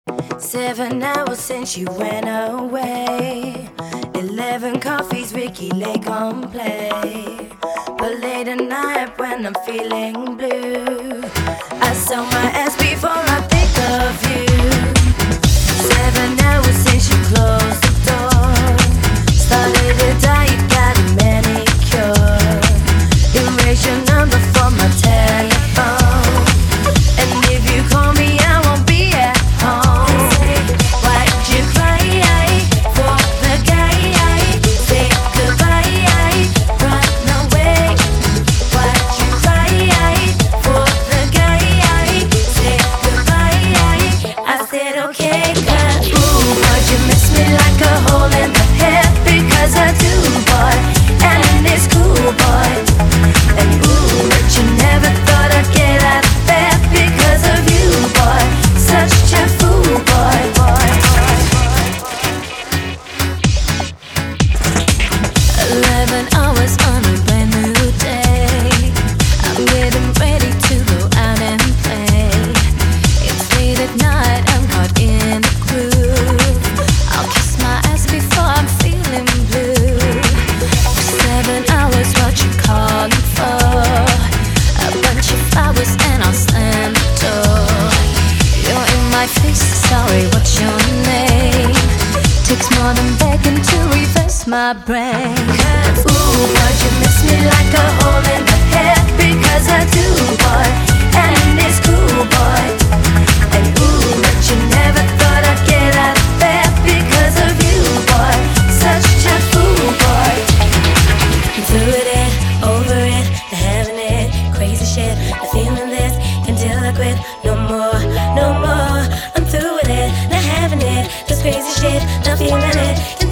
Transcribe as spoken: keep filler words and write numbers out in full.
Seven hours since you went away. Eleven coffees, Ricky Lake on play. But late at night when I'm feeling blue, I sell my ass before I think of you. Seven hours since you closed the door. Started to die, you got a manicure. Erase your number from my telephone, and if you call me I won't be at home. Why'd you cry for the guy? Say goodbye, run away. Why'd you cry for the guy? Say goodbye. I said okay, cause ooh, would you miss me like a hole in the head? Because I do, boy, and it's cool, boy. And ooh, but you never thought I'd get out of bed because of you, boy. Such a fool, boy, boy. Eleven hours on a brand new day. I'm getting ready to go out and play. It's late at night, I'm caught in the groove. I'll kiss my ass before I'm feeling blue. For seven hours, what you calling for? A bunch of flowers and I'll slam the door. You're in my face, sorry, what's your name? Takes more than begging to reverse my brain. Ooh, would you miss me like a hole in the head? Because I do, boy, and it's cool, boy. And ooh, but you never thought I'd get out of bed because of you, boy. Such a fool, boy. I'm through with it, over it, not having it. Crazy shit, not feeling this until I quit. No more, no more. I'm through with it, not having it. This crazy shit, not feeling it.